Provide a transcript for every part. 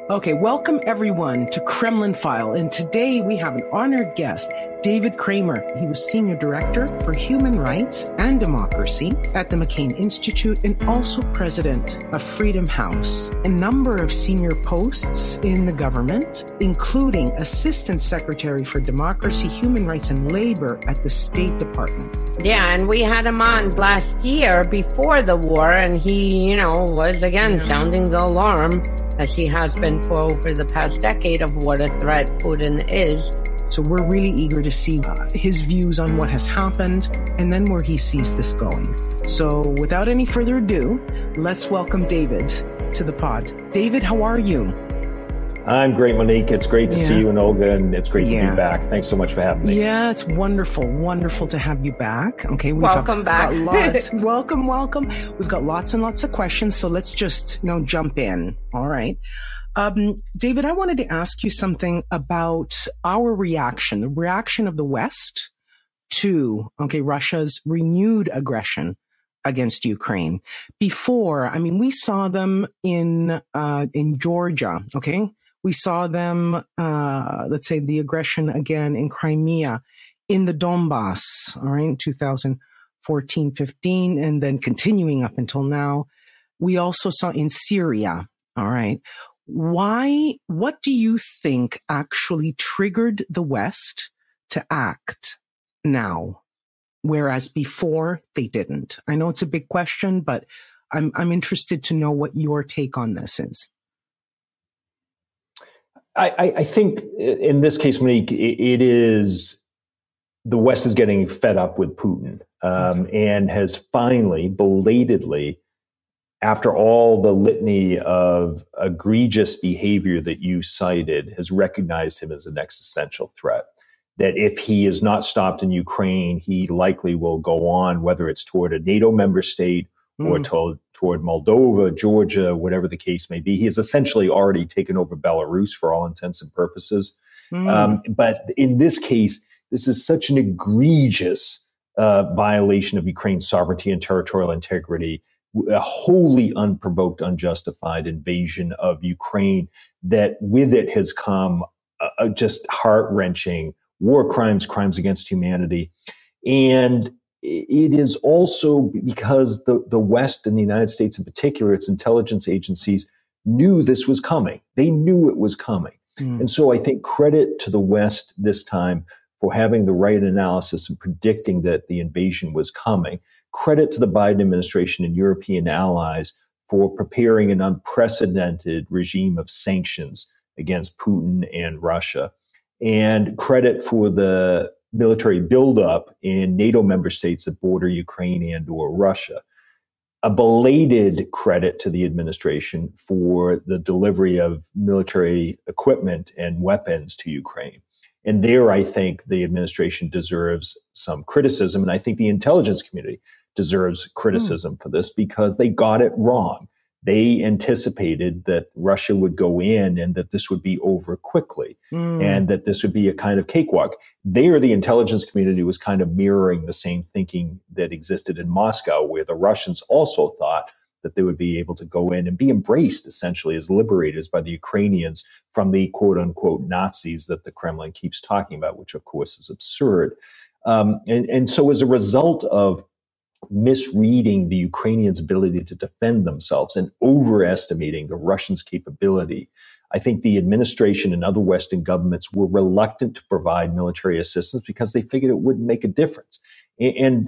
Okay, welcome everyone to Kremlin File. And today we have an honored guest, David Kramer. He was Senior Director for Human Rights and Democracy at the McCain Institute and also President of Freedom House. A number of senior posts in the government, including Assistant Secretary for Democracy, Human Rights and Labor at the State Department. Yeah, and we had him on last year before the war, and he, was again sounding the alarm, as he has been for over the past decade, of what a threat Putin is. So we're really eager to see his views on what has happened and then where he sees this going. So without any further ado, let's welcome David to the pod. David, how are you? I'm great, Monique. It's great to see you and Olga, and it's great to be back. Thanks so much for having me. Yeah, it's wonderful to have you back. Okay, welcome back. Welcome. We've got lots and lots of questions, so let's just jump in. All right. David, I wanted to ask you something about our reaction, the reaction of the West to Russia's renewed aggression against Ukraine. Before, we saw them in Georgia. Okay. We saw them, let's say the aggression again in Crimea, in the Donbass, all right, in 2014, 15, and then continuing up until now. We also saw in Syria, all right. What do you think actually triggered the West to act now, whereas before they didn't? I know it's a big question, but I'm interested to know what your take on this is. I think in this case, Monique, it is the West is getting fed up with Putin and has finally, belatedly, after all the litany of egregious behavior that you cited, has recognized him as an existential threat. That if he is not stopped in Ukraine, he likely will go on, whether it's toward a NATO member state or toward Moldova, Georgia, whatever the case may be. He has essentially already taken over Belarus for all intents and purposes. But in this case, this is such an egregious violation of Ukraine's sovereignty and territorial integrity, a wholly unprovoked, unjustified invasion of Ukraine, that with it has come just heart-wrenching war crimes, crimes against humanity. And it is also because the West and the United States in particular, its intelligence agencies, knew this was coming. They knew it was coming. And so I think credit to the West this time for having the right analysis and predicting that the invasion was coming. Credit to the Biden administration and European allies for preparing an unprecedented regime of sanctions against Putin and Russia. And credit for the military buildup in NATO member states that border Ukraine and or Russia. A belated credit to the administration for the delivery of military equipment and weapons to Ukraine. And there, I think the administration deserves some criticism. And I think the intelligence community deserves criticism for this because they got it wrong. They anticipated that Russia would go in and that this would be over quickly and that this would be a kind of cakewalk. There, the intelligence community was kind of mirroring the same thinking that existed in Moscow, where the Russians also thought that they would be able to go in and be embraced essentially as liberators by the Ukrainians from the quote unquote Nazis that the Kremlin keeps talking about, which of course is absurd. And so as a result of misreading the Ukrainians' ability to defend themselves and overestimating the Russians' capability, I think the administration and other Western governments were reluctant to provide military assistance because they figured it wouldn't make a difference. And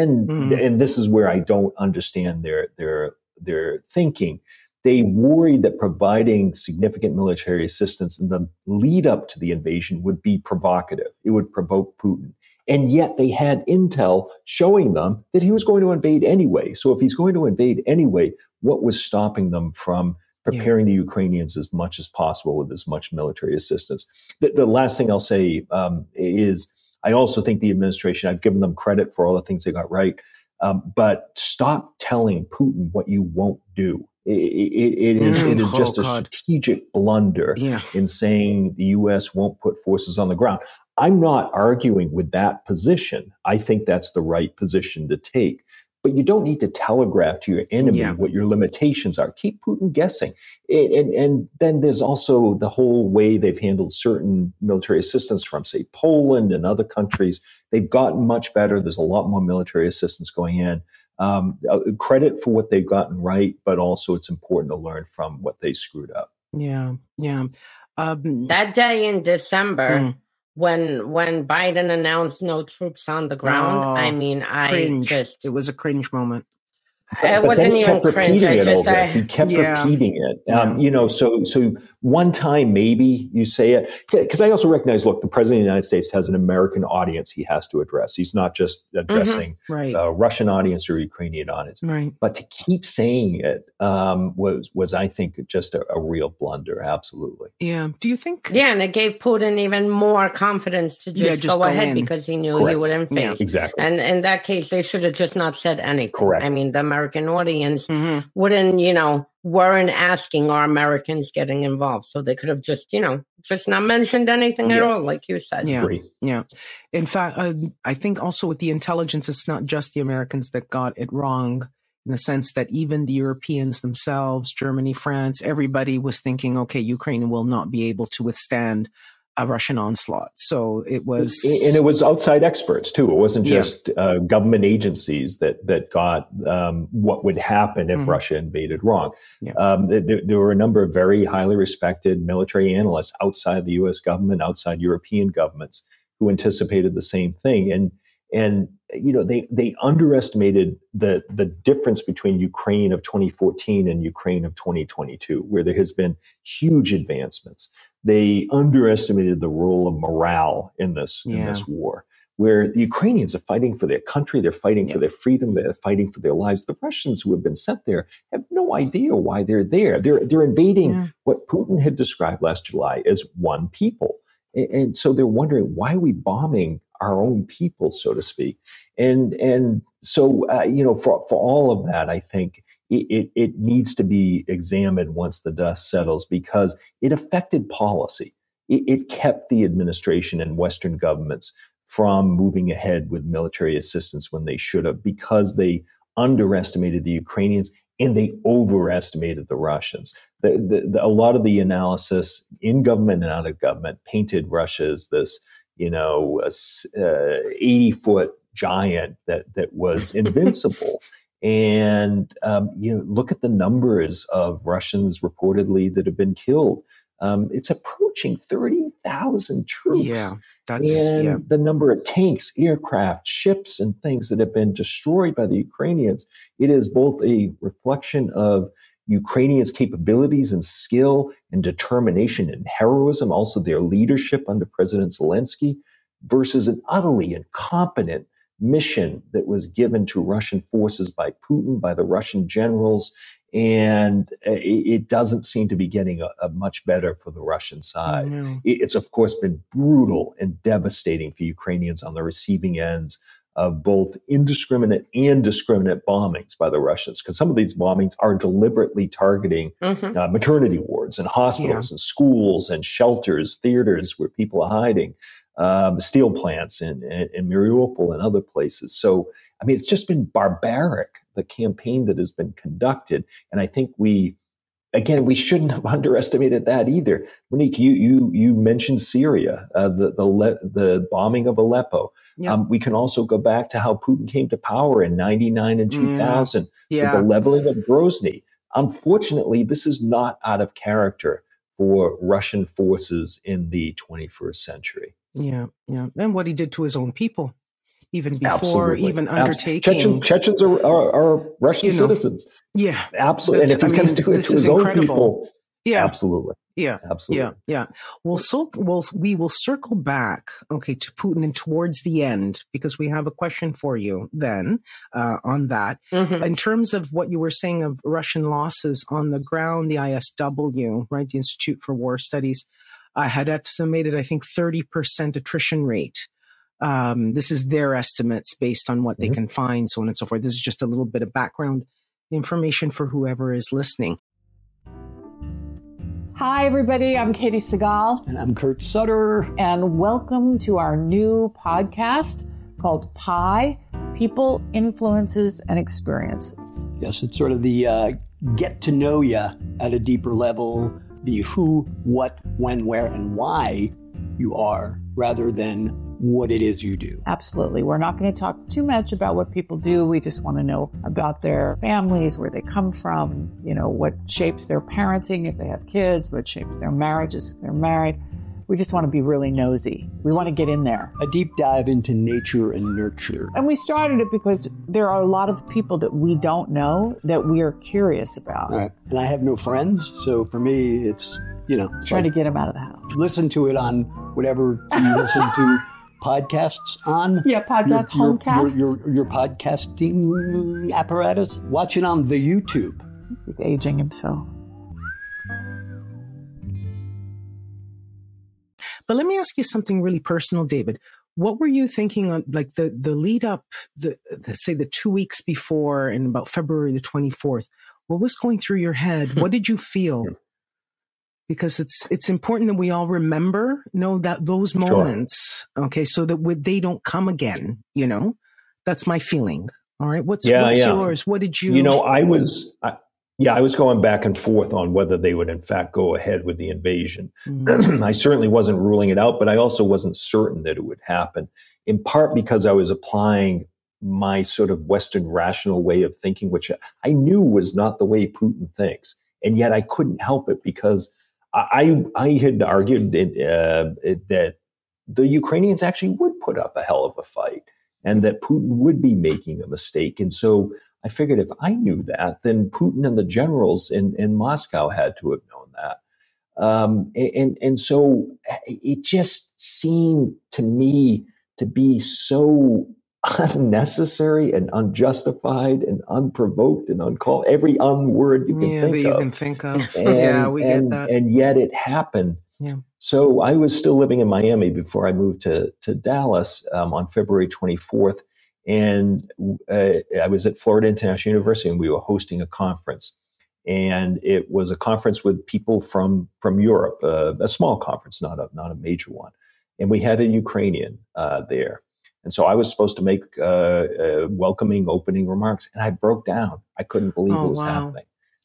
this is where I don't understand their thinking. They worried that providing significant military assistance in the lead up to the invasion would be provocative. It would provoke Putin. And yet they had intel showing them that he was going to invade anyway. So if he's going to invade anyway, what was stopping them from preparing the Ukrainians as much as possible with as much military assistance? The last thing I'll say is I also think the administration, I've given them credit for all the things they got right, but stop telling Putin what you won't do. It is just a strategic blunder in saying the U.S. won't put forces on the ground. I'm not arguing with that position. I think that's the right position to take. but you don't need to telegraph to your enemy what your limitations are. Keep Putin guessing. And then there's also the whole way they've handled certain military assistance from, say, Poland and other countries. They've gotten much better. There's a lot more military assistance going in. Credit for what they've gotten right, but also it's important to learn from what they screwed up. Yeah. That day in December, when Biden announced no troops on the ground, it was a cringe moment. It wasn't even cringe. He kept repeating it. So one time maybe you say it, because I also recognize, look, the president of the United States has an American audience he has to address. He's not just addressing a Russian audience or Ukrainian audience. Right. But to keep saying it was I think just a real blunder. Absolutely. Yeah. Do you think? Yeah, and it gave Putin even more confidence to just go ahead because he knew he wouldn't face. Yeah, exactly. And in that case, they should have just not said anything. Correct. I mean, the American audience weren't asking, are Americans getting involved? So they could have just not mentioned anything at all, like you said. Yeah. In fact, I think also with the intelligence, it's not just the Americans that got it wrong, in the sense that even the Europeans themselves, Germany, France, everybody was thinking, okay, Ukraine will not be able to withstand a Russian onslaught. So it was... And it was outside experts, too. It wasn't just government agencies that got what would happen if Russia invaded wrong. Yeah. There were a number of very highly respected military analysts outside the U.S. government, outside European governments, who anticipated the same thing. And they underestimated the difference between Ukraine of 2014 and Ukraine of 2022, where there has been huge advancements. They underestimated the role of morale in this war, where the Ukrainians are fighting for their country, they're fighting for their freedom, they're fighting for their lives. The Russians who have been sent there have no idea why they're there. They're invading what Putin had described last July as one people. And so they're wondering, why are we bombing our own people, so to speak? And so, for all of that, I think it needs to be examined once the dust settles, because it affected policy. It kept the administration and Western governments from moving ahead with military assistance when they should have, because they underestimated the Ukrainians and they overestimated the Russians. A lot of the analysis in government and out of government painted Russia as this, 80-foot giant that was invincible. And, look at the numbers of Russians reportedly that have been killed. It's approaching 30,000 troops. Yeah, the number of tanks, aircraft, ships, and things that have been destroyed by the Ukrainians. It is both a reflection of Ukrainians' capabilities and skill and determination and heroism, also their leadership under President Zelensky, versus an utterly incompetent mission that was given to Russian forces by Putin, by the Russian generals. And it doesn't seem to be getting a much better for the Russian side. No. It's, of course, been brutal and devastating for Ukrainians on the receiving ends of both indiscriminate and discriminate bombings by the Russians, because some of these bombings are deliberately targeting maternity wards and hospitals and schools and shelters, theaters where people are hiding, steel plants in Mariupol and other places. So, I mean, it's just been barbaric, the campaign that has been conducted. And I think we shouldn't have underestimated that either. Monique, you mentioned Syria, the bombing of Aleppo. Yep. We can also go back to how Putin came to power in 99 and 2000 with the leveling of Grozny. Unfortunately, this is not out of character for Russian forces in the 21st century. Yeah. And what he did to his own people, even before even undertaking. Chechens are Russian citizens. Yeah. Absolutely. And if he's going to do it to his own people. Yeah. Absolutely. Yeah. Absolutely. Yeah. We will circle back, to Putin and towards the end, because we have a question for you then on that. Mm-hmm. In terms of what you were saying of Russian losses on the ground, the ISW, right, the Institute for War Studies, had estimated, I think, 30% attrition rate. This is their estimates based on what they can find, so on and so forth. This is just a little bit of background information for whoever is listening. Hi, everybody. I'm Katie Segal. And I'm Kurt Sutter. And welcome to our new podcast, called PIE, People, Influences, and Experiences. Yes, it's sort of the get to know you at a deeper level, the who, what, when, where, and why you are, rather than what it is you do. Absolutely. We're not going to talk too much about what people do. We just want to know about their families, where they come from, what shapes their parenting if they have kids, what shapes their marriages if they're married. We just want to be really nosy. We want to get in there. A deep dive into nature and nurture. And we started it because there are a lot of people that we don't know that we are curious about. Right. And I have no friends, so for me, it's, trying to get them out of the house. Listen to it on whatever you listen to podcasts on. Yeah, homecasts. Your podcasting apparatus. Watch it on the YouTube. He's aging himself. But let me ask you something really personal, David. What were you thinking on, like the lead up, say the 2 weeks before, and about February the 24th? What was going through your head? What did you feel? Because it's important that we all remember, that those moments, okay, so that they don't come again. That's my feeling. All right, what's yours? What did you? I was going back and forth on whether they would in fact go ahead with the invasion. Mm-hmm. I certainly wasn't ruling it out, but I also wasn't certain that it would happen, in part because I was applying my sort of Western rational way of thinking, which I knew was not the way Putin thinks. And yet I couldn't help it, because I had argued that the Ukrainians actually would put up a hell of a fight, and that Putin would be making a mistake. And so I figured if I knew that, then Putin and the generals in Moscow had to have known that. And so it just seemed to me to be so unnecessary and unjustified and unprovoked and uncalled. Every word you can think of. And, we get that. And yet it happened. Yeah. So I was still living in Miami before I moved to Dallas on February 24th. And I was at Florida International University, and we were hosting a conference. And it was a conference with people from Europe, a small conference, not a major one. And we had a Ukrainian there. And so I was supposed to make welcoming opening remarks, and I broke down. I couldn't believe it was happening.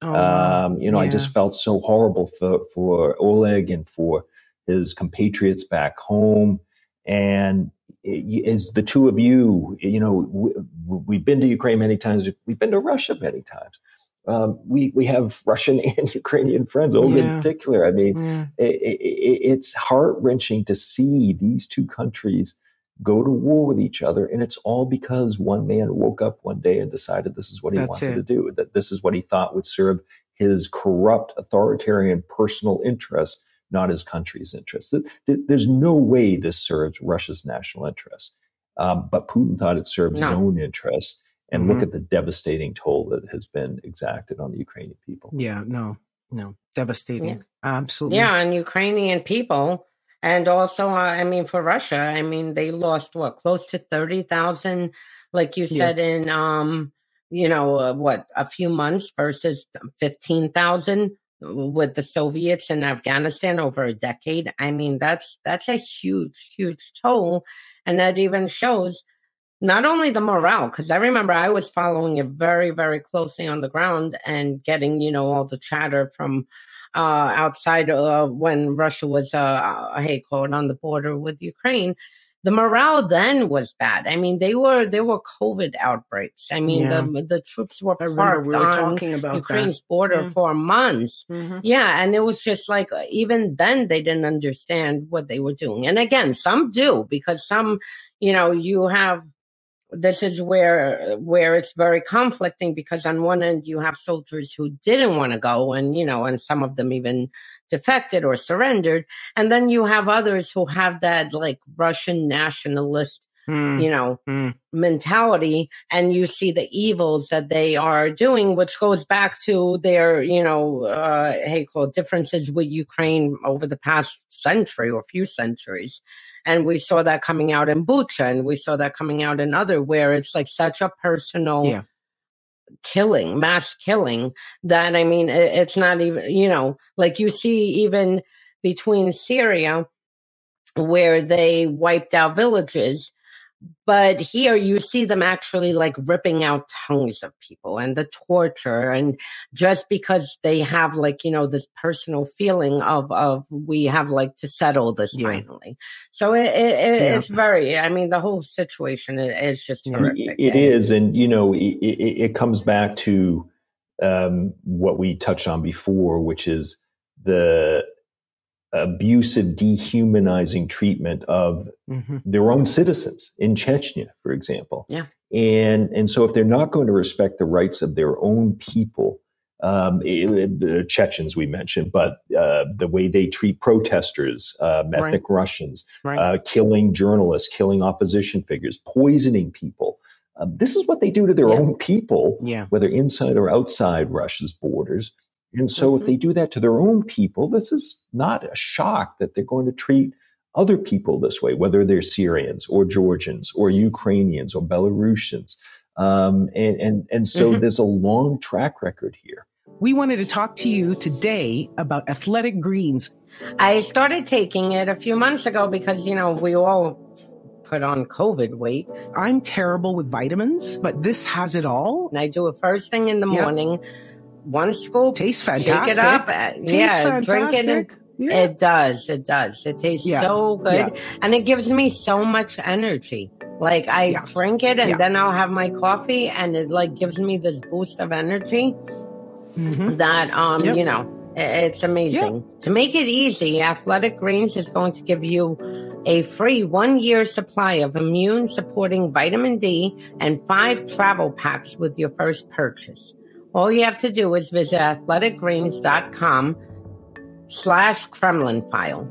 I just felt so horrible for Oleg and for his compatriots back home. And as the two of you, we've been to Ukraine many times. We've been to Russia many times. We have Russian and Ukrainian friends, Olga in particular. I mean, it's heart-wrenching to see these two countries go to war with each other. And it's all because one man woke up one day and decided this is what he wanted to do, that this is what he thought would serve his corrupt, authoritarian personal interests, not his country's interests. There's no way this serves Russia's national interests. But Putin thought it served his own interests. And look at the devastating toll that has been exacted on the Ukrainian people. Yeah, no, devastating. Yeah. Absolutely. Yeah, on Ukrainian people. And also, for Russia, they lost close to 30,000, like you said, in, a few months versus 15,000 with the Soviets in Afghanistan over a decade. That's a huge, huge toll. And that even shows not only the morale, because I remember I was following it very, very closely on the ground and getting, all the chatter from outside when Russia was on the border with Ukraine. The morale then was bad. There were COVID outbreaks. The troops were parked on Ukraine's border for months. Mm-hmm. Yeah, and it was just like, even then they didn't understand what they were doing. And again, some do, because some, you have, this is where it's very conflicting, because on one end you have soldiers who didn't want to go, and and some of them even defected or surrendered, and then you have others who have that like Russian nationalist mentality, and you see the evils that they are doing, which goes back to their differences with Ukraine over the past century or few centuries. And we saw that coming out in Bucha, and we saw that coming out in other, where it's like such a personal killing, mass killing, that, it's not even, like you see even between Syria, where they wiped out villages, But here you see them actually like ripping out tongues of people and the torture. And just because they have like, this personal feeling of we have like to settle this finally. So it's very, the whole situation is just horrific. It is. And, it comes back to what we touched on before, which is the abusive, dehumanizing treatment of their own citizens in Chechnya, for example. Yeah. And so if they're not going to respect the rights of their own people, the Chechens we mentioned, but the way they treat protesters, ethnic Russians, killing journalists, killing opposition figures, poisoning people. This is what they do to their own people, whether inside or outside Russia's borders. And so if they do that to their own people, this is not a shock that they're going to treat other people this way, whether they're Syrians or Georgians or Ukrainians or Belarusians. And so there's a long track record here. We wanted to talk to you today about Athletic Greens. I started taking it a few months ago because, we all put on COVID weight. I'm terrible with vitamins, but this has it all. And I do it first thing in the morning. One scoop. Tastes fantastic. Shake it up. Drink it. It does. It tastes so good. And it gives me so much energy. Like I drink it and then I'll have my coffee and it like gives me this boost of energy that, it's amazing. To make it easy, Athletic Greens is going to give you a free 1-year supply of immune supporting vitamin D and 5 travel packs with your first purchase. All you have to do is visit athleticgreens.com/Kremlin-File.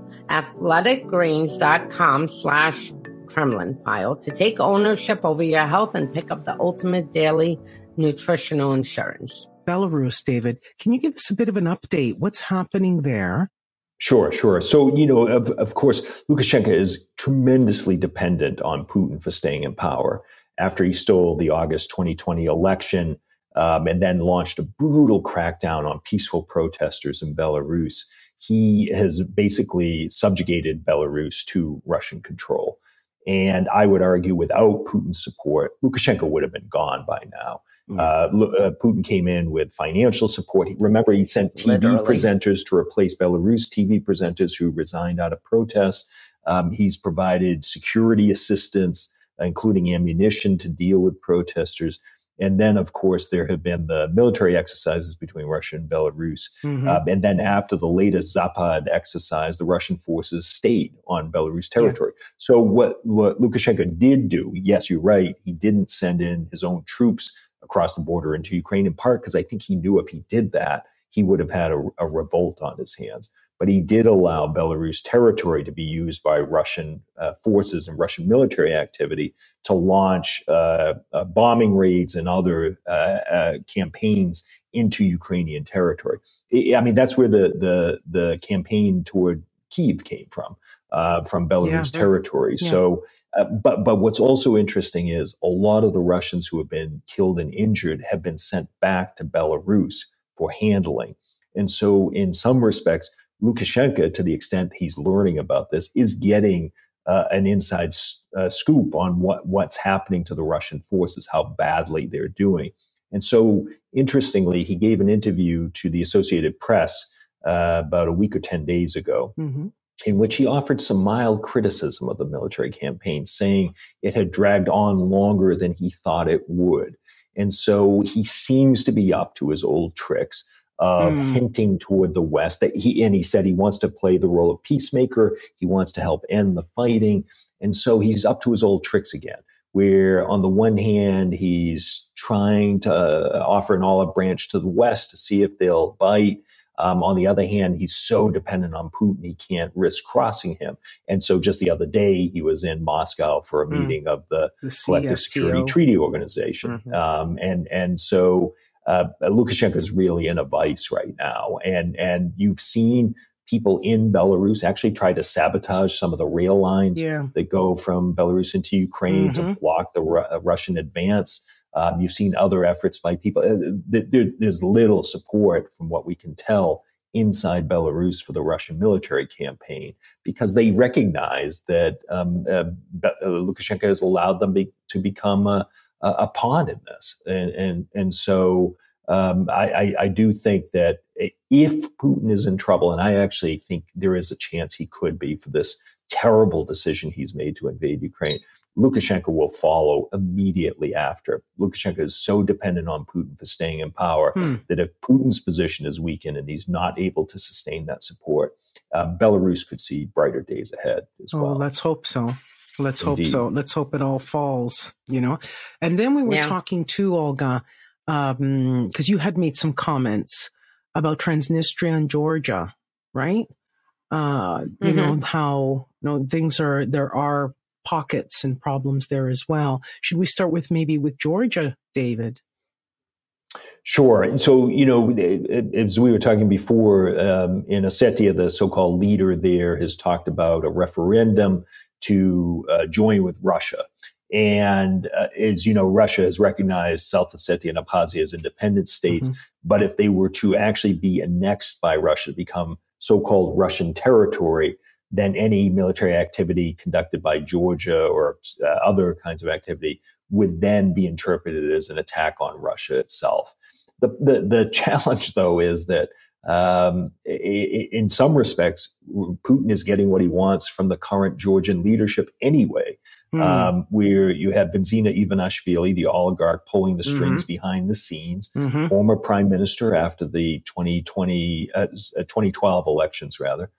athleticgreens.com/Kremlin-File to take ownership over your health and pick up the ultimate daily nutritional insurance. Belarus, David, can you give us a bit of an update? What's happening there? Sure. So, of course, Lukashenko is tremendously dependent on Putin for staying in power. After he stole the August 2020 election, and then launched a brutal crackdown on peaceful protesters in Belarus, he has basically subjugated Belarus to Russian control. And I would argue without Putin's support, Lukashenko would have been gone by now. Putin came in with financial support. Remember, he sent TV presenters to replace Belarus TV presenters who resigned out of protest. He's provided security assistance, including ammunition to deal with protesters. And then, of course, there have been the military exercises between Russia and Belarus. And then after the latest Zapad exercise, the Russian forces stayed on Belarus territory. So what Lukashenko did do, yes, you're right, he didn't send in his own troops across the border into Ukraine, in part because I think he knew if he did that, he would have had a revolt on his hands. But he did allow Belarus territory to be used by Russian forces and Russian military activity to launch bombing raids and other campaigns into Ukrainian territory. That's where the campaign toward Kyiv came from Belarus territory. So, but what's also interesting is a lot of the Russians who have been killed and injured have been sent back to Belarus for handling. And so in some respects, Lukashenko, to the extent he's learning about this, is getting an inside scoop on what's happening to the Russian forces, how badly they're doing. And so, interestingly, he gave an interview to the Associated Press about a week or 10 days ago, in which he offered some mild criticism of the military campaign, saying it had dragged on longer than he thought it would. And so he seems to be up to his old tricks of hinting toward the West. He said he wants to play the role of peacemaker. He wants to help end the fighting. And so he's up to his old tricks again, where on the one hand, he's trying to offer an olive branch to the West to see if they'll bite. On the other hand, he's so dependent on Putin, he can't risk crossing him. And so just the other day, he was in Moscow for a meeting of the Collective Security Treaty Organization. And so Lukashenko is really in a vice right now. And you've seen people in Belarus actually try to sabotage some of the rail lines that go from Belarus into Ukraine to block the Russian advance. You've seen other efforts by people. There's little support, from what we can tell, inside Belarus for the Russian military campaign, because they recognize that Lukashenko has allowed them to become a pawn in this. And so I do think that if Putin is in trouble, and I actually think there is a chance he could be for this terrible decision he's made to invade Ukraine, Lukashenko will follow immediately after. Lukashenko is so dependent on Putin for staying in power that if Putin's position is weakened and he's not able to sustain that support, Belarus could see brighter days ahead as well. Let's hope so. Let's hope so. Let's hope it all falls, And then we were talking to Olga, because you had made some comments about Transnistria and Georgia, right? You know, how there are pockets and problems there as well. Should we start with Georgia, David? Sure. And so, as we were talking before, in Ossetia, the so-called leader there has talked about a referendum to join with Russia. And as you know, Russia has recognized South Ossetia and Abkhazia as independent states. But if they were to actually be annexed by Russia, become so-called Russian territory, then any military activity conducted by Georgia or other kinds of activity would then be interpreted as an attack on Russia itself. The challenge, though, is that in some respects, Putin is getting what he wants from the current Georgian leadership anyway, where you have Benzina Ivanishvili, the oligarch, pulling the strings behind the scenes, former prime minister after the 2012 elections, rather.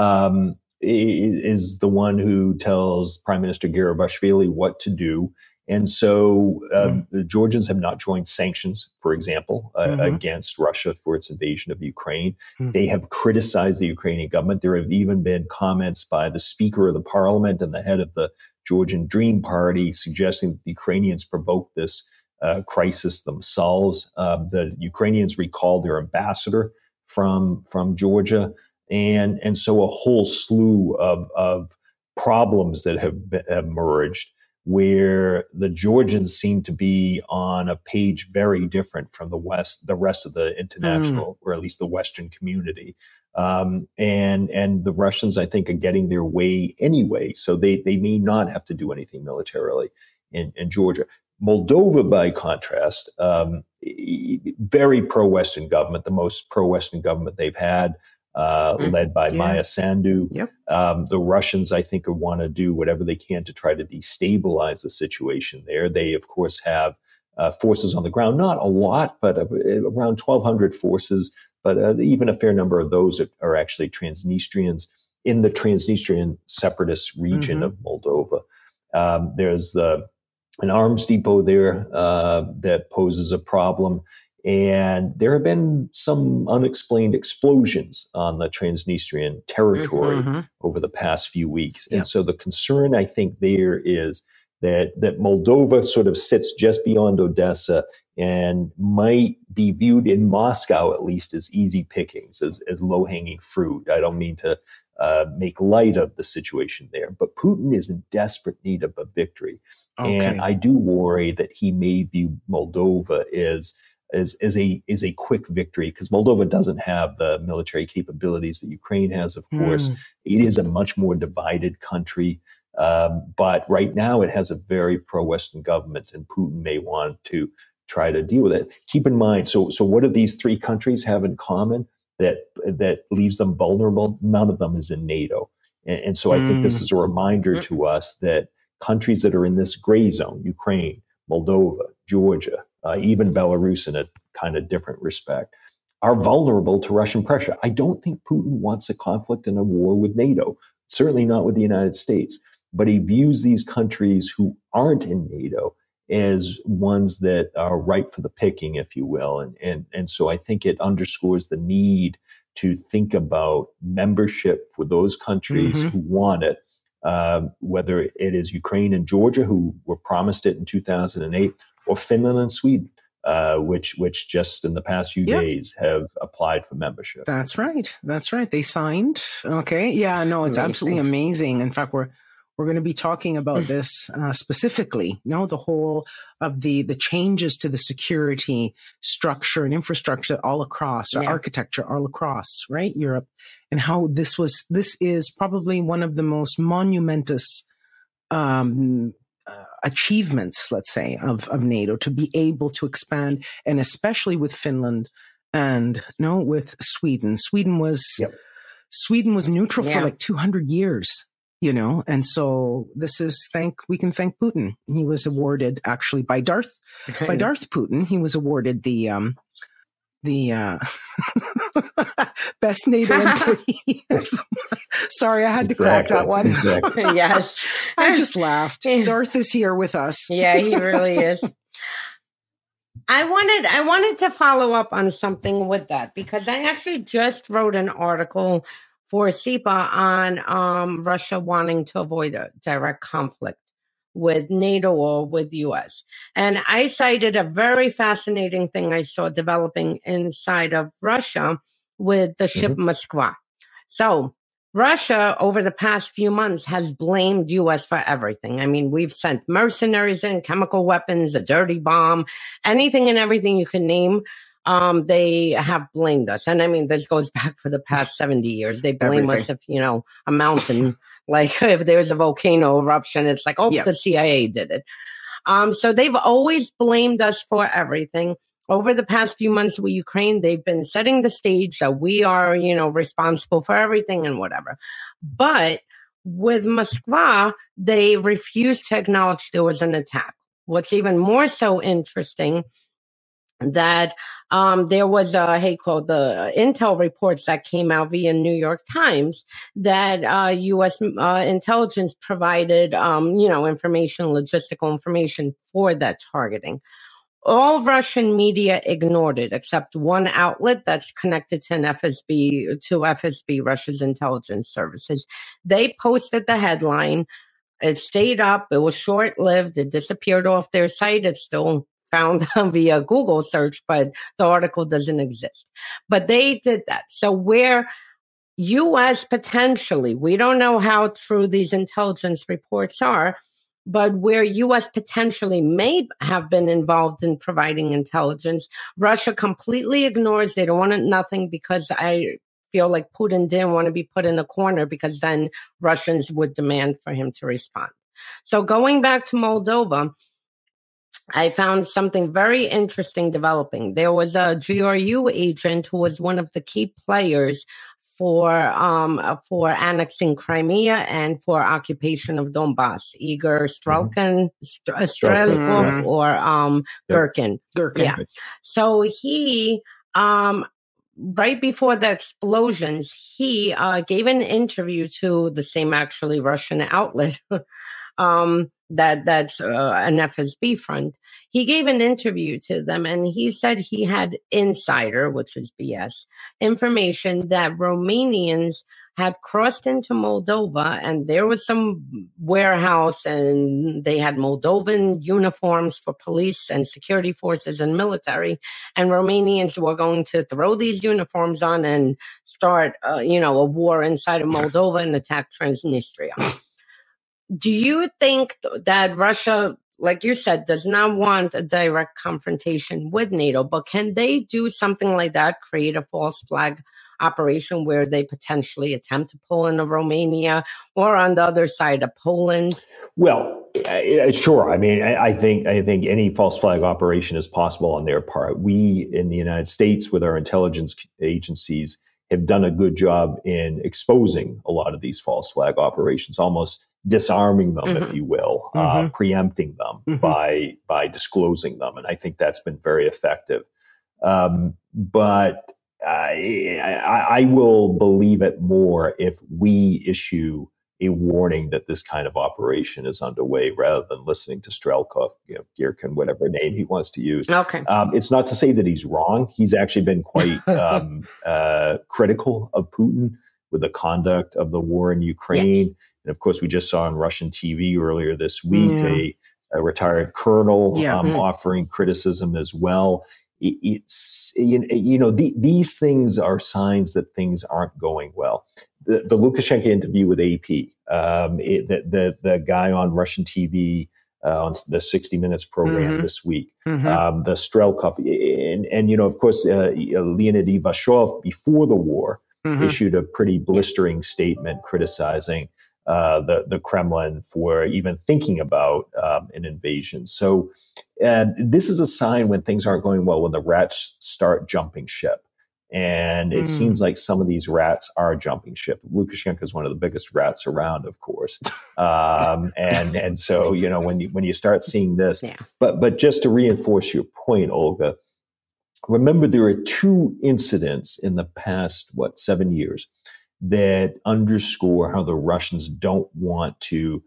Is the one who tells Prime Minister Garibashvili what to do. And so the Georgians have not joined sanctions, for example, against Russia for its invasion of Ukraine. They have criticized the Ukrainian government. There have even been comments by the Speaker of the Parliament and the head of the Georgian Dream Party suggesting that the Ukrainians provoked this crisis themselves. The Ukrainians recalled their ambassador from Georgia. And so a whole slew of problems that have emerged where the Georgians seem to be on a page very different from the rest of the international, or at least the Western community. And the Russians, I think, are getting their way anyway. So they may not have to do anything militarily in Georgia. Moldova, by contrast, very pro-Western government, the most pro-Western government they've had. Led by Maya Sandu. The Russians, I think, want to do whatever they can to try to destabilize the situation there. They, of course, have forces on the ground, not a lot, but around 1,200 forces, but even a fair number of those are actually Transnistrians in the Transnistrian separatist region of Moldova. There's an arms depot there that poses a problem. And there have been some unexplained explosions on the Transnistrian territory over the past few weeks. And so the concern, I think, there is that Moldova sort of sits just beyond Odessa and might be viewed in Moscow, at least, as easy pickings, as low-hanging fruit. I don't mean to make light of the situation there, but Putin is in desperate need of a victory. And I do worry that he may view Moldova as a quick victory, because Moldova doesn't have the military capabilities that Ukraine has, of course. It is a much more divided country. But right now it has a very pro-Western government, and Putin may want to try to deal with it. Keep in mind, so what do these three countries have in common that leaves them vulnerable? None of them is in NATO. And so I think this is a reminder to us that countries that are in this gray zone, Ukraine, Moldova, Georgia, even Belarus in a kind of different respect, are vulnerable to Russian pressure. I don't think Putin wants a conflict and a war with NATO, certainly not with the United States, but he views these countries who aren't in NATO as ones that are ripe for the picking, if you will. And so I think it underscores the need to think about membership for those countries who want it, whether it is Ukraine and Georgia, who were promised it in 2008, or Finland and Sweden, which just in the past few days have applied for membership. That's right. They signed. Okay. Yeah, no, it's absolutely amazing. In fact, we're We're going to be talking about this specifically, the whole of the changes to the security structure and infrastructure all across, or architecture all across, right, Europe, and how this is probably one of the most monumentous achievements, let's say, of NATO, to be able to expand, and especially with Finland and with Sweden. Sweden was neutral for like 200 years, and so we can thank Putin. He was awarded actually by Darth Putin. He was awarded the best NATO employee. Sorry, I had to crack that one. Exactly. Yes. I just laughed. Darth is here with us. Yeah, he really is. I wanted to follow up on something with that, because I actually just wrote an article for SIPA on Russia wanting to avoid a direct conflict with NATO or with US. And I cited a very fascinating thing I saw developing inside of Russia with the ship Moskva. So Russia, over the past few months, has blamed US for everything. I mean, we've sent mercenaries in, chemical weapons, a dirty bomb, anything and everything you can name. They have blamed us. And I mean, this goes back for the past 70 years. They blame us if, a mountain, like if there's a volcano eruption, it's like, the CIA did it. So they've always blamed us for everything. Over the past few months with Ukraine, they've been setting the stage that we are, responsible for everything and whatever. But with Moskva, they refused to acknowledge there was an attack. What's even more so interesting, that there was the intel reports that came out via New York Times that U.S. Intelligence provided, information, logistical information for that targeting. All Russian media ignored it, except one outlet that's connected to FSB, Russia's intelligence services. They posted the headline. It stayed up. It was short-lived. It disappeared off their site. It's still found via Google search, but the article doesn't exist. But they did that. So where U.S. potentially, we don't know how true these intelligence reports are, but where U.S. potentially may have been involved in providing intelligence, Russia completely ignores. They don't want it, nothing, because I feel like Putin didn't want to be put in a corner, because then Russians would demand for him to respond. So going back to Moldova, I found something very interesting developing. There was a GRU agent who was one of the key players for annexing Crimea and for occupation of Donbass, Igor Strelkov or Girkin. Yeah. So he, right before the explosions, he gave an interview to the same actually Russian outlet that's an FSB front. He gave an interview to them, and he said he had insider, which is BS, information that Romanians had crossed into Moldova, and there was some warehouse, and they had Moldovan uniforms for police and security forces and military, and Romanians were going to throw these uniforms on and start, a war inside of Moldova and attack Transnistria. Do you think that Russia, like you said, does not want a direct confrontation with NATO, but can they do something like that, create a false flag operation where they potentially attempt to pull into Romania or on the other side of Poland? Well, sure. I mean, I think any false flag operation is possible on their part. We in the United States, with our intelligence agencies, have done a good job in exposing a lot of these false flag operations, almost disarming them, if you will, preempting them by disclosing them. And I think that's been very effective. But I will believe it more if we issue a warning that this kind of operation is underway, rather than listening to Strelkov, Girkin, whatever name he wants to use. Okay. It's not to say that he's wrong. He's actually been quite critical of Putin with the conduct of the war in Ukraine. Yes. And of course, we just saw on Russian TV earlier this week a retired colonel offering criticism as well. It's these things are signs that things aren't going well. The Lukashenko interview with AP The guy on Russian TV on the 60 Minutes program this week, the Strelkov, and of course, Leonid Ivashov before the war issued a pretty blistering statement criticizing the Kremlin for even thinking about an invasion. So this is a sign when things aren't going well, when the rats start jumping ship. And it seems like some of these rats are jumping ship. Lukashenko is one of the biggest rats around, of course. And so, when you start seeing this, but just to reinforce your point, Olga, remember there are two incidents in the past, 7 years that underscore how the Russians don't want to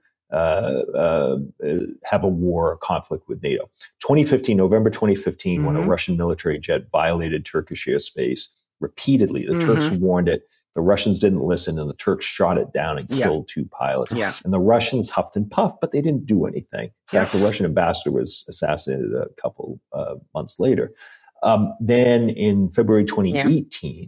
have a war or conflict with NATO. November 2015, when a Russian military jet violated Turkish airspace repeatedly. The Turks warned it. The Russians didn't listen, and the Turks shot it down and killed two pilots. Yeah. And the Russians huffed and puffed, but they didn't do anything. In fact, the Russian ambassador was assassinated a couple months later. Then in February 2018,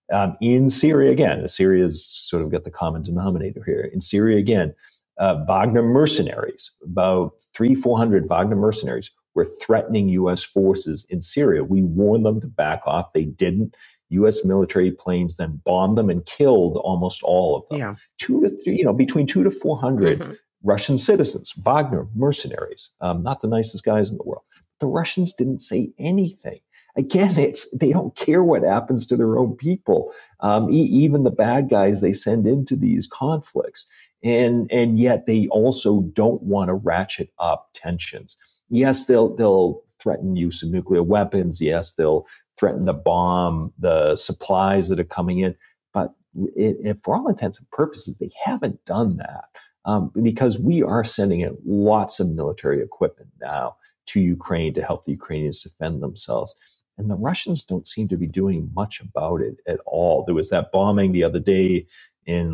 in Syria again, Syria's sort of got the common denominator here. In Syria again, Wagner mercenaries, about 300-400 Wagner mercenaries, were threatening U.S. forces in Syria. We warned them to back off. They didn't. U.S. military planes then bombed them and killed almost all of them. Yeah. 2 to 3, between 200 to 400 Russian citizens, Wagner mercenaries, not the nicest guys in the world. The Russians didn't say anything. Again, they don't care what happens to their own people, even the bad guys they send into these conflicts. And yet they also don't want to ratchet up tensions. Yes, they'll threaten use of nuclear weapons. Yes, they'll threaten to bomb the supplies that are coming in. But for all intents and purposes, they haven't done that because we are sending in lots of military equipment now to Ukraine to help the Ukrainians defend themselves. And the Russians don't seem to be doing much about it at all. There was that bombing the other day in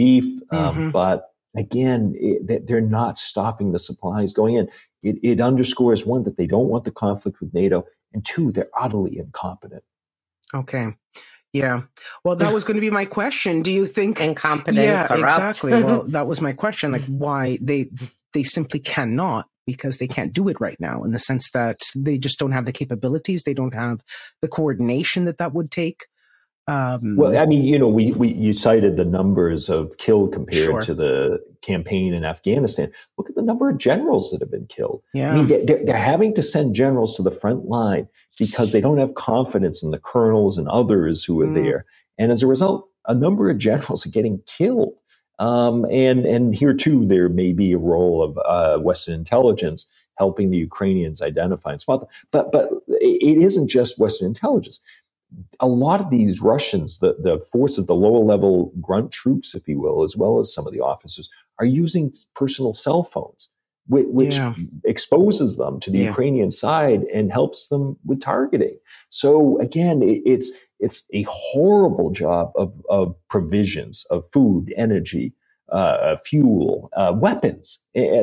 Lviv, but again, they're not stopping the supplies going in. It underscores, one, that they don't want the conflict with NATO, and two, they're utterly incompetent. Okay. Yeah. Well, that was going to be my question. Do you think incompetent? Yeah, corrupt? Exactly. Well, that was my question. Like, why they simply cannot, because they can't do it right now, in the sense that they just don't have the capabilities. They don't have the coordination that would take. Well, I mean, you cited the numbers of killed compared to the campaign in Afghanistan. Look at the number of generals that have been killed. Yeah. I mean, they're having to send generals to the front line because they don't have confidence in the colonels and others who are there. And as a result, a number of generals are getting killed. And here too, there may be a role of Western intelligence helping the Ukrainians identify and spot them. But it isn't just Western intelligence. A lot of these Russians, the forces, the lower level grunt troops, if you will, as well as some of the officers, are using personal cell phones, which exposes them to the Ukrainian side and helps them with targeting. So again, it's a horrible job of provisions of food, energy, fuel, weapons.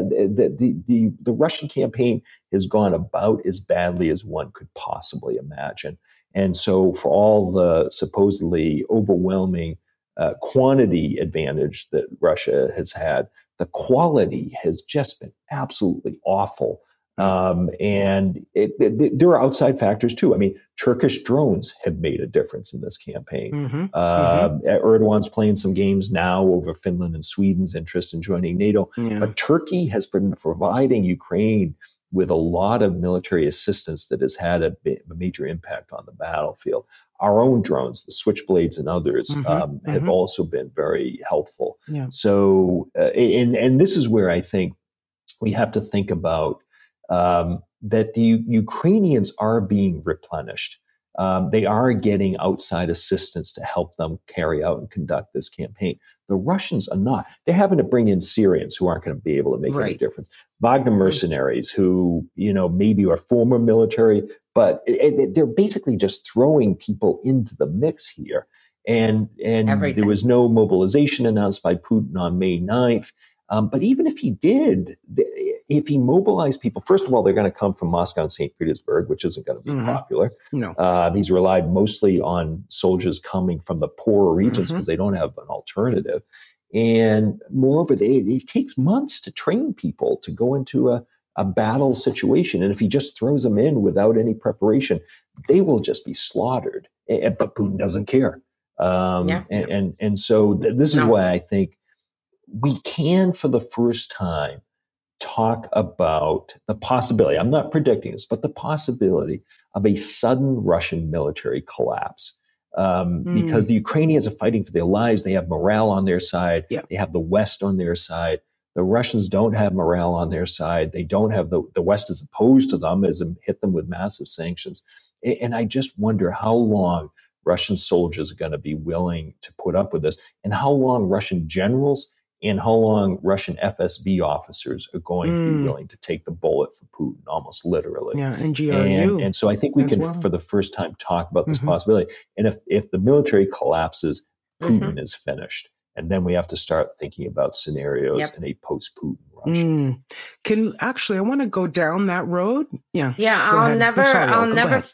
The Russian campaign has gone about as badly as one could possibly imagine. And so for all the supposedly overwhelming quantity advantage that Russia has had, the quality has just been absolutely awful. And there are outside factors too. I mean, Turkish drones have made a difference in this campaign. Erdogan's playing some games now over Finland and Sweden's interest in joining NATO. But Turkey has been providing Ukraine with a lot of military assistance that has had a major impact on the battlefield. Our own drones, the Switchblades and others, have also been very helpful. Yeah. So, and this is where I think we have to think about that the Ukrainians are being replenished. They are getting outside assistance to help them carry out and conduct this campaign. The Russians are not. They're having to bring in Syrians who aren't going to be able to make any difference. Wagner mercenaries who, maybe are former military, but they're basically just throwing people into the mix here. And there was no mobilization announced by Putin on May 9th. But even if he did, if he mobilized people, first of all, they're going to come from Moscow and St. Petersburg, which isn't going to be popular. No. He's relied mostly on soldiers coming from the poorer regions because they don't have an alternative. And moreover, it takes months to train people to go into a battle situation. And if he just throws them in without any preparation, they will just be slaughtered. But Putin doesn't care. And so this is why I think we can, for the first time, talk about the possibility, I'm not predicting this, but the possibility of a sudden Russian military collapse. Because the Ukrainians are fighting for their lives. They have morale on their side. Yep. They have the West on their side. The Russians don't have morale on their side. They don't have the West is opposed to them, as hit them with massive sanctions. And I just wonder how long Russian soldiers are going to be willing to put up with this, and how long Russian generals and how long Russian FSB officers are going to be willing to take the bullet for Putin, almost literally. Yeah, and GRU. And so I think we can, for the first time, talk about this possibility. And if the military collapses, Putin is finished. And then we have to start thinking about scenarios in a post-Putin Russia. I want to go down that road. Yeah. Yeah, I'll never.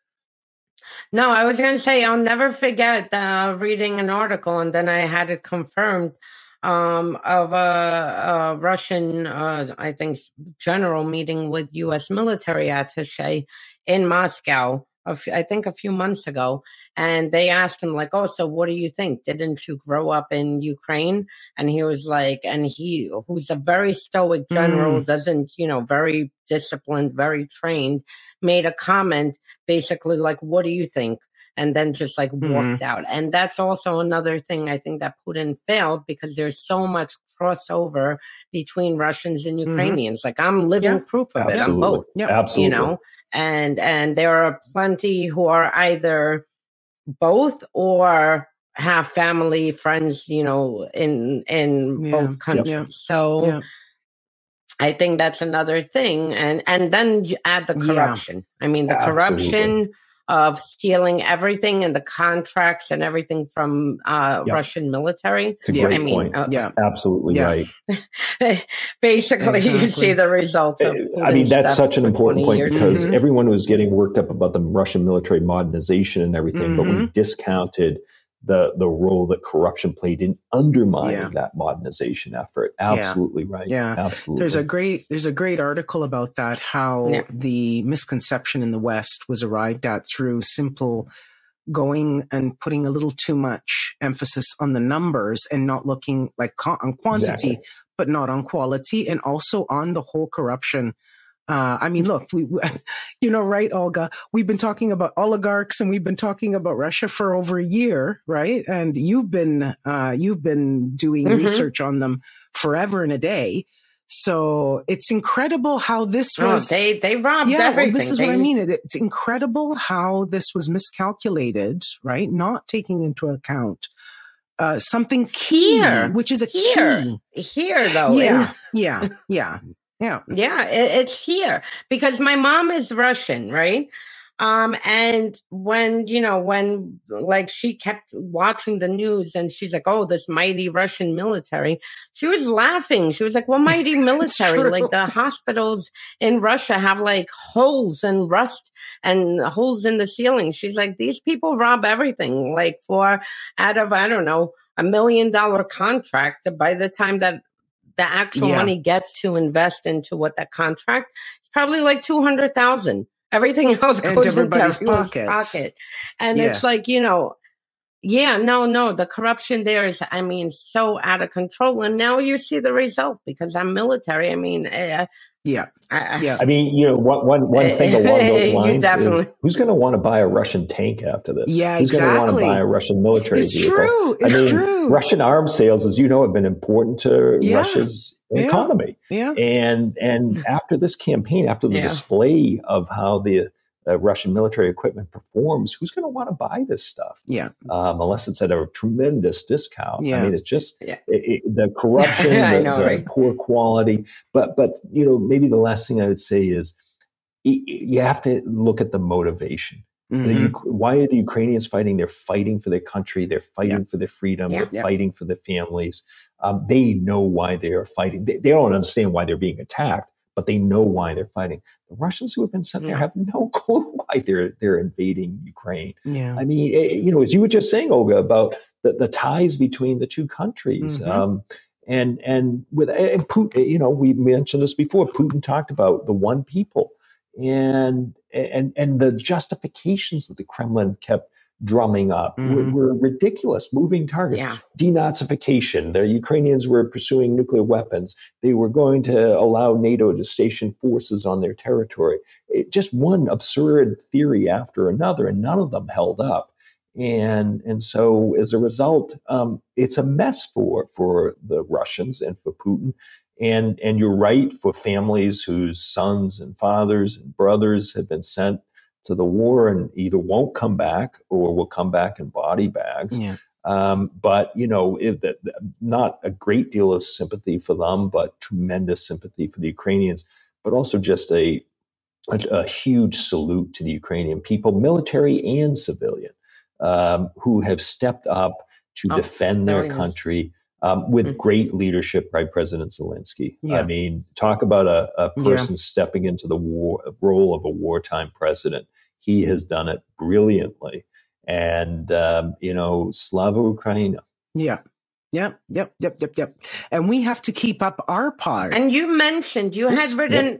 No, I was going to say, I'll never forget reading an article, and then I had it confirmed, of a Russian, I think, general meeting with U.S. military attaché in Moscow, I think a few months ago. And they asked him, like, oh, so what do you think? Didn't you grow up in Ukraine? And he was like, who's a very stoic general, doesn't, very disciplined, very trained, made a comment basically like, what do you think? And then just like walked out. And that's also another thing I think that Putin failed, because there's so much crossover between Russians and Ukrainians. Like, I'm living proof of it. I'm both, Absolutely. And there are plenty who are either both or have family, friends, in both countries. Yeah. So I think that's another thing. And then you add the corruption. I mean, the corruption of stealing everything and the contracts and everything from Russian military. It's a great point. Absolutely right. Basically, you see the results of Putin's that's such an important point, because everyone was getting worked up about the Russian military modernization and everything, but we discounted the role that corruption played in undermining that modernization effort. Absolutely right. Yeah. Absolutely. There's a great article about that, how the misconception in the West was arrived at through simple going and putting a little too much emphasis on the numbers and not looking like on quantity, but not on quality, and also on the whole corruption. I mean, look, right, Olga, we've been talking about oligarchs and we've been talking about Russia for over a year, right? And you've been doing research on them forever and a day. So it's incredible how this was. They robbed everything. This is what I mean. It's incredible how this was miscalculated, right? Not taking into account something key, which is a key. Here, though. Yeah. It's here because my mom is Russian, right? And when like she kept watching the news and she's like, oh, this mighty Russian military, she was laughing. She was like, what mighty military? Like the hospitals in Russia have like holes and rust and holes in the ceiling. She's like, these people rob everything, like out of, I don't know, $1 million contract. By the time that the actual money gets to invest into what that contract, it's probably like 200,000. Everything else goes into everybody's pocket. And it's like, the corruption there is, so out of control. And now you see the result because I'm military. I mean, one thing along those lines is who's going to want to buy a Russian tank after this? Yeah, who's going to want to buy a Russian military vehicle? It's true. Russian arms sales, as you know, have been important to Russia's economy. Yeah. And after this campaign, after the display of how the Russian military equipment performs, who's going to want to buy this stuff? Yeah. Unless it's at a tremendous discount. Yeah. I mean, it's just the corruption, the poor quality. But maybe the last thing I would say is you have to look at the motivation. Why are the Ukrainians fighting? They're fighting for their country. They're fighting for their freedom. They're fighting for their families. They know why they are fighting. They don't understand why they're being attacked, but they know why they're fighting. The Russians who have been sent there have no clue why they're invading Ukraine. Yeah. I mean, as you were just saying, Olga, about the ties between the two countries. Mm-hmm. And Putin, we mentioned this before. Putin talked about the one people, and the justifications that the Kremlin kept drumming up were ridiculous. Moving targets, denazification. The Ukrainians were pursuing nuclear weapons. They were going to allow NATO to station forces on their territory. Just one absurd theory after another, and none of them held up. And so as a result, it's a mess for the Russians and for Putin. And you're right, for families whose sons and fathers and brothers have been sent to the war and either won't come back or will come back in body bags. Yeah. But, not a great deal of sympathy for them, but tremendous sympathy for the Ukrainians, but also just a huge salute to the Ukrainian people, military and civilian, who have stepped up to defend their country with great leadership by President Zelensky. Yeah. I mean, talk about a person stepping into the role of a wartime president. He has done it brilliantly. And, Slava Ukraina. Yeah. Yep. And we have to keep up our part. And you mentioned you had written... Yep.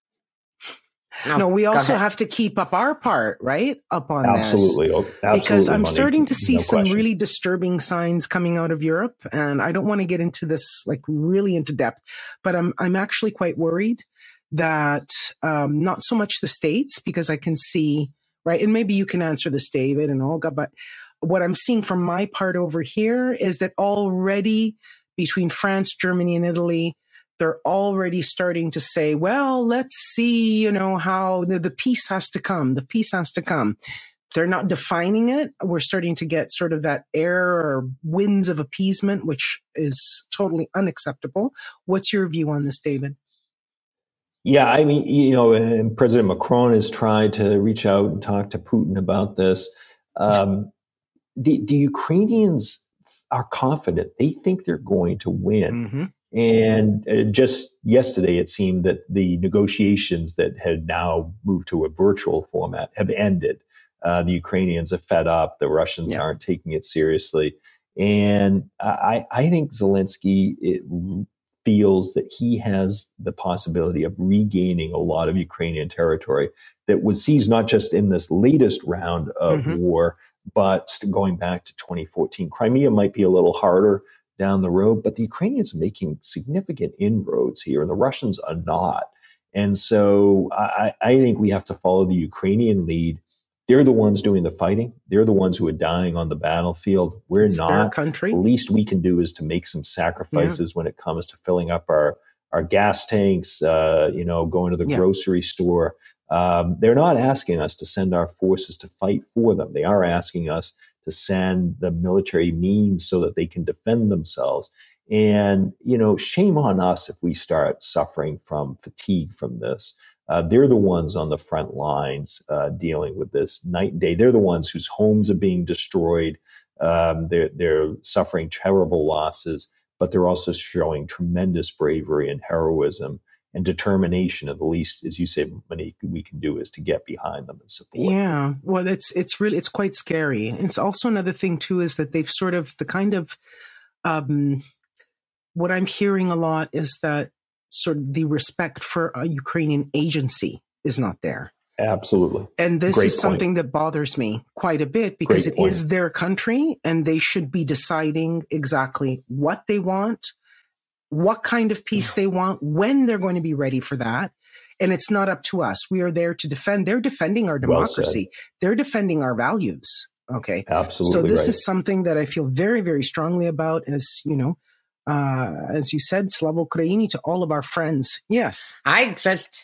No, we also have to keep up our part, right? Up on this. Absolutely. Because I'm starting to see some really disturbing signs coming out of Europe. And I don't want to get into this like really into depth, but I'm actually quite worried that not so much the States, because I can see, right? And maybe you can answer this, David and Olga, but what I'm seeing from my part over here is that already between France, Germany, and Italy, they're already starting to say, well, let's see, how the peace has to come. The peace has to come. They're not defining it. We're starting to get sort of that air or winds of appeasement, which is totally unacceptable. What's your view on this, David? Yeah, I mean, and President Macron has tried to reach out and talk to Putin about this. The Ukrainians are confident. They think they're going to win. Mm-hmm. And just yesterday, it seemed that the negotiations that had now moved to a virtual format have ended. The Ukrainians are fed up. The Russians aren't taking it seriously. And I think Zelensky feels that he has the possibility of regaining a lot of Ukrainian territory that was seized not just in this latest round of war, but going back to 2014. Crimea might be a little harder down the road, but the Ukrainians are making significant inroads here, and the Russians are not. And so I think we have to follow the Ukrainian lead. They're the ones doing the fighting. They're the ones who are dying on the battlefield. We're not. Their country. The least we can do is to make some sacrifices when it comes to filling up our gas tanks, going to the grocery store. They're not asking us to send our forces to fight for them. They are asking us to send the military means so that they can defend themselves. And, shame on us if we start suffering from fatigue from this. They're the ones on the front lines dealing with this night and day. They're the ones whose homes are being destroyed. They're suffering terrible losses, but they're also showing tremendous bravery and heroism and determination. And the least, as you say, Monique, we can do is to get behind them and support them. Yeah, well, it's quite scary. It's also another thing too is that they've sort of what I'm hearing a lot is that sort of the respect for a Ukrainian agency is not there. Absolutely. And this is something that bothers me quite a bit because it is their country and they should be deciding exactly what they want, what kind of peace they want, when they're going to be ready for that. And it's not up to us. We are there to defend. They're defending our democracy. They're defending our values. Okay. Absolutely. So this is something that I feel very, very strongly about as you said, Slava Ukraini to all of our friends. Yes. I just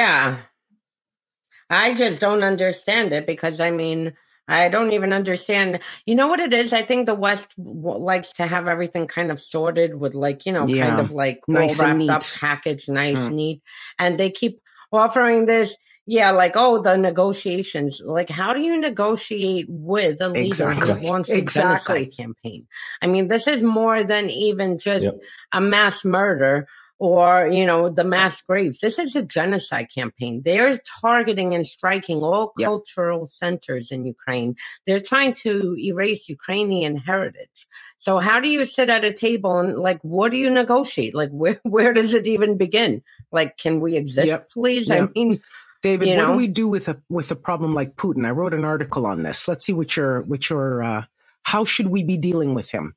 don't understand it because, I don't even understand. You know what it is? I think the West likes to have everything kind of sorted with kind of like nice all wrapped up, packaged, nice, neat. And they keep offering this. Yeah, the negotiations. Like, how do you negotiate with a leader who launched a genocide campaign? This is more than even just a mass murder or, the mass graves. This is a genocide campaign. They're targeting and striking all cultural centers in Ukraine. They're trying to erase Ukrainian heritage. So how do you sit at a table and what do you negotiate? Where does it even begin? Can we exist, please? Yep. I mean, David, what do we do with a problem like Putin? I wrote an article on this. Let's see how should we be dealing with him?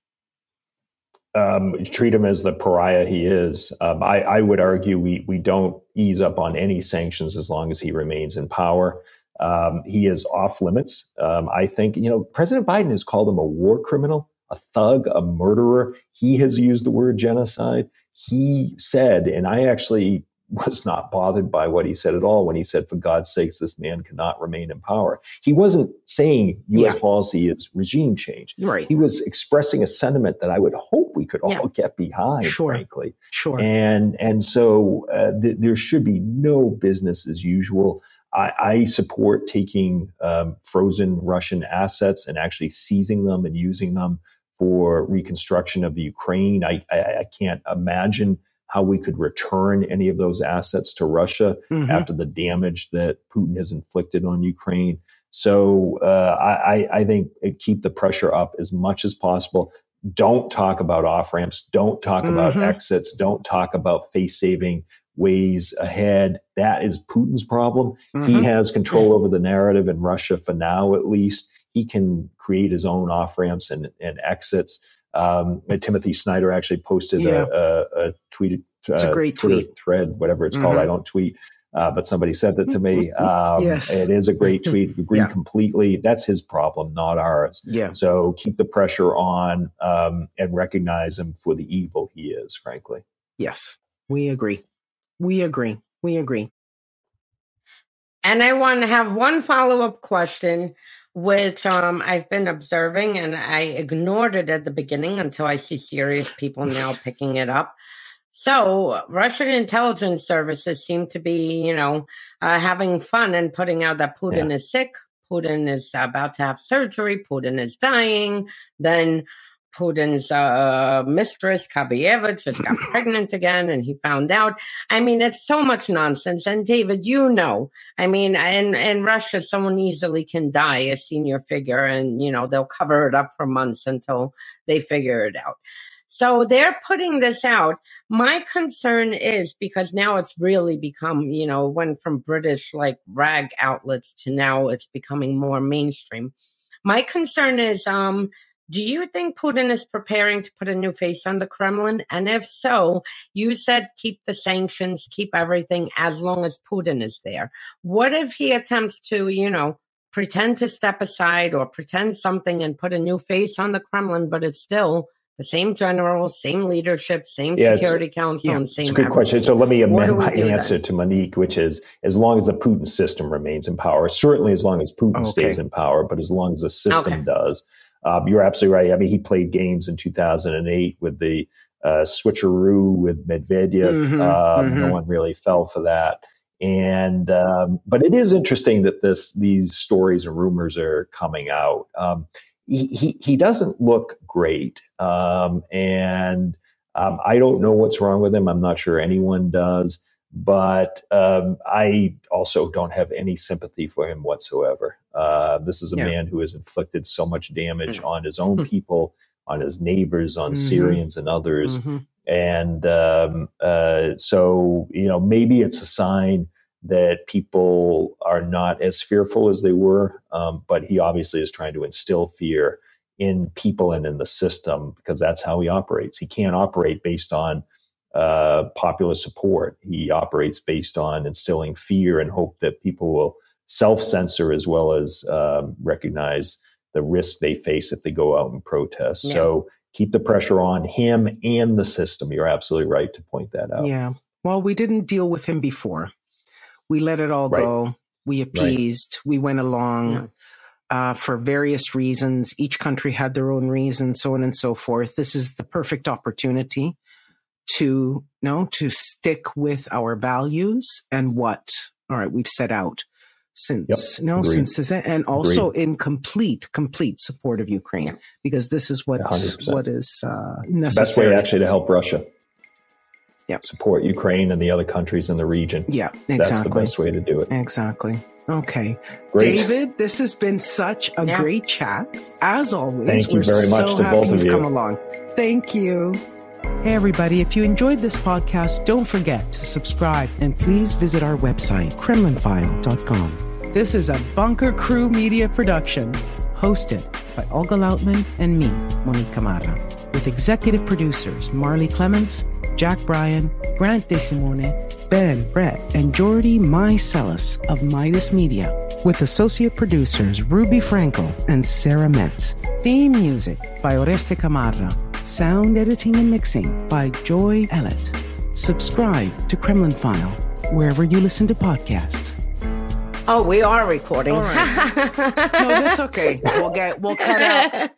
Treat him as the pariah he is. I would argue we don't ease up on any sanctions as long as he remains in power. He is off limits. I think, President Biden has called him a war criminal, a thug, a murderer. He has used the word genocide. He said, and I actually was not bothered by what he said at all when he said, for God's sakes, this man cannot remain in power. He wasn't saying U.S. policy is regime change. Right. He was expressing a sentiment that I would hope we could all get behind, frankly. Sure. And so there should be no business as usual. I support taking frozen Russian assets and actually seizing them and using them for reconstruction of the Ukraine. I can't imagine how we could return any of those assets to Russia after the damage that Putin has inflicted on Ukraine. So I think keep the pressure up as much as possible. Don't talk about off-ramps. Don't talk about exits. Don't talk about face-saving ways ahead. That is Putin's problem. He has control over the narrative in Russia for now, at least. He can create his own off-ramps and exits. Timothy Snyder actually posted a tweet. It's a great Twitter thread, whatever it's called. I don't tweet, but somebody sent it to me. Yes. It is a great tweet. Agree completely. That's his problem, not ours. Yeah. So keep the pressure on and recognize him for the evil he is, frankly. Yes, we agree. We agree. And I want to have one follow-up question, which I've been observing, and I ignored it at the beginning until I see serious people now picking it up. So Russian intelligence services seem to be, having fun and putting out that Putin is sick, Putin is about to have surgery, Putin is dying, then Putin's mistress, Kabayeva, just got pregnant again, and he found out. I mean, it's so much nonsense. And David, in Russia, someone easily can die, a senior figure, and, they'll cover it up for months until they figure it out. So they're putting this out. My concern is, because now it's really become, went from British rag outlets to now it's becoming more mainstream. My concern is, do you think Putin is preparing to put a new face on the Kremlin? And if so, you said keep the sanctions, keep everything as long as Putin is there. What if he attempts to, pretend to step aside or pretend something and put a new face on the Kremlin, but it's still the same generals, same leadership, same Security Council, and same. It's a good question. So let me amend my answer to Monique, which is as long as the Putin system remains in power, certainly as long as Putin stays in power, but as long as the system does. You're absolutely right. I mean, he played games in 2008 with the switcheroo with Medvedev. No one really fell for that. And but it is interesting that these stories and rumors are coming out. He doesn't look great, and I don't know what's wrong with him. I'm not sure anyone does, but I also don't have any sympathy for him whatsoever. This is a man who has inflicted so much damage on his own people, on his neighbors, on Syrians and others. And so, maybe it's a sign that people are not as fearful as they were. But he obviously is trying to instill fear in people and in the system, because that's how he operates. He can't operate based on popular support. He operates based on instilling fear and hope that people will self-censor as well as recognize the risk they face if they go out and protest. Yeah. So keep the pressure on him and the system. You're absolutely right to point that out. Yeah. Well, we didn't deal with him before. We let it all go. We appeased. We went along for various reasons. Each country had their own reasons, so on and so forth. This is the perfect opportunity to stick with our values and what we've set out since and also in complete support of Ukraine, because this is what is necessary. Best way actually to help Russia. support Ukraine and the other countries in the region. Yeah, exactly. That's the best way to do it. Exactly. Okay. Great. David, this has been such a great chat. As always, thank you very much so to happy both of you've you. come along. Thank you. Hey, everybody, if you enjoyed this podcast, don't forget to subscribe and please visit our website, KremlinFile.com. This is a Bunker Crew Media production hosted by Olga Lautman and me, Monique Camarra, with executive producers Marley Clements, Jack Bryan, Grant DeSimone, Ben Brett, and Jordy Mycelis of Midas Media, with associate producers Ruby Frankel and Sarah Metz. Theme music by Oreste Camarra. Sound editing and mixing by Joy Ellett. Subscribe to Kremlin File wherever you listen to podcasts. Oh, we are recording. All right. No, that's okay. We'll cut out